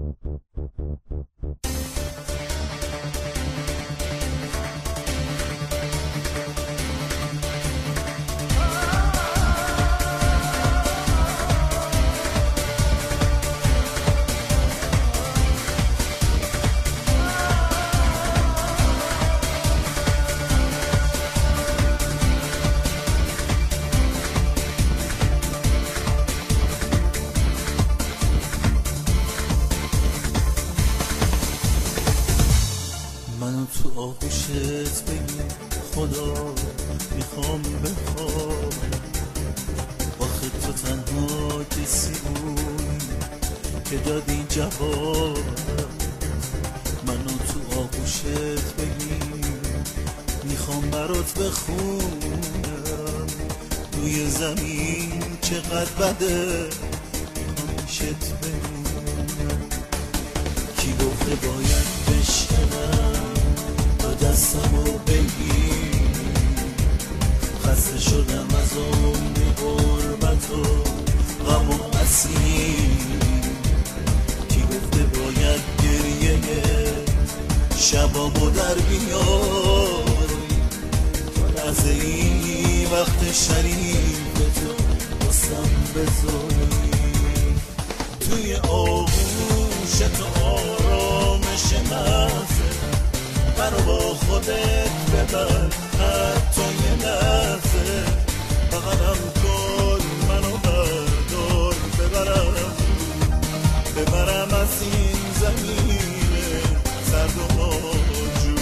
منو تو آغوشت بگیر خدا میخوام بخوام، آخه تو تنها کسی بود که دادی جواب. منو تو آغوشت بگیر میخوام برات بخونم، روی زمین چقدر بده همیشت بمونم. کی گفته باید بشکنم تا دستمو بگیر، خسته شدم از عمر غربت و غم و اسیر. کی گفته باید گریه شبامو در بیاری، تا لحظه ای وقت شریف تو واسم بذاری. توی آغوش تو آرامش محضه، منو با خودت ببر حتی یه لحظه. بغلم کن منو بردار ببرم از این زمین سرد و موجود.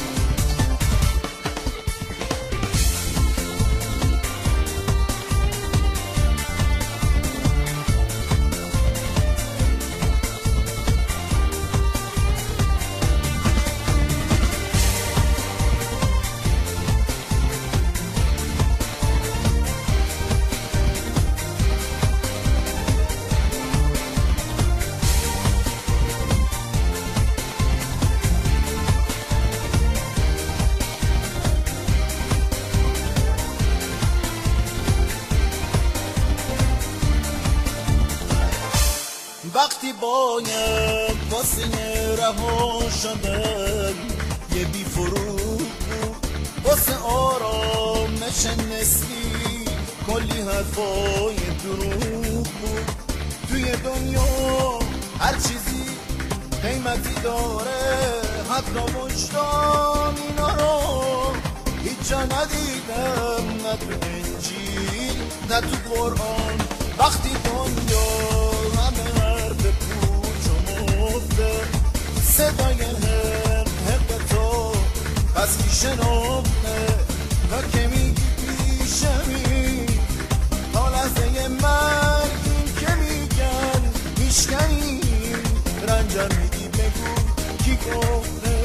وقتی باید واسه رها شدن یه بی فروغ بود، واسه آرامش نسبی کلی حرفای دروغ بود. توی دنیا هر چیزی قیمتی داره، حتی وجدان اینا رو هیچ جا ندیدم، نه تو انجیل نه تو قرآن. وقتی دنیا همه حرف پوچ و مفته، صدای حق تو پس کی شنفته و که میگی پیشمی تا لحظه مرگ. این که میگن میشکنی رنجم میگی بگو کی گفته.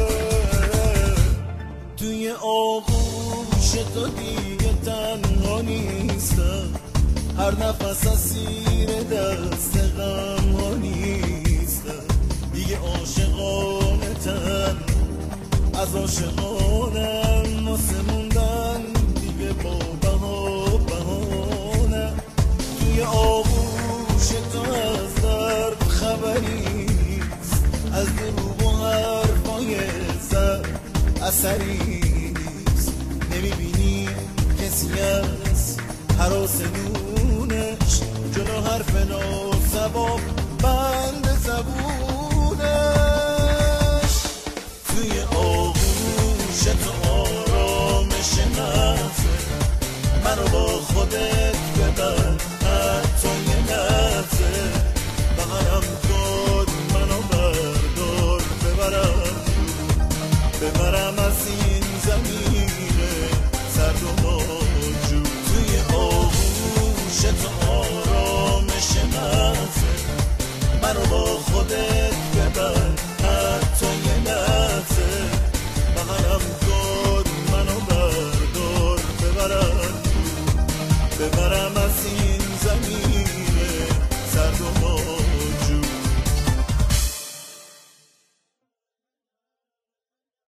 توی آغوش تو دیگه تنها نیستم، هر نفس اسیر دست غم ها نیستم. دیگه عاشقانه تن از عاشقانم واسه موندن دیگه با بهانه. توی آغوش تو از درد خبری نیست، از دروغ و حرفای زر اثری نیست. نمیبینی کسی از هراس نونش جلو حرف ناسباب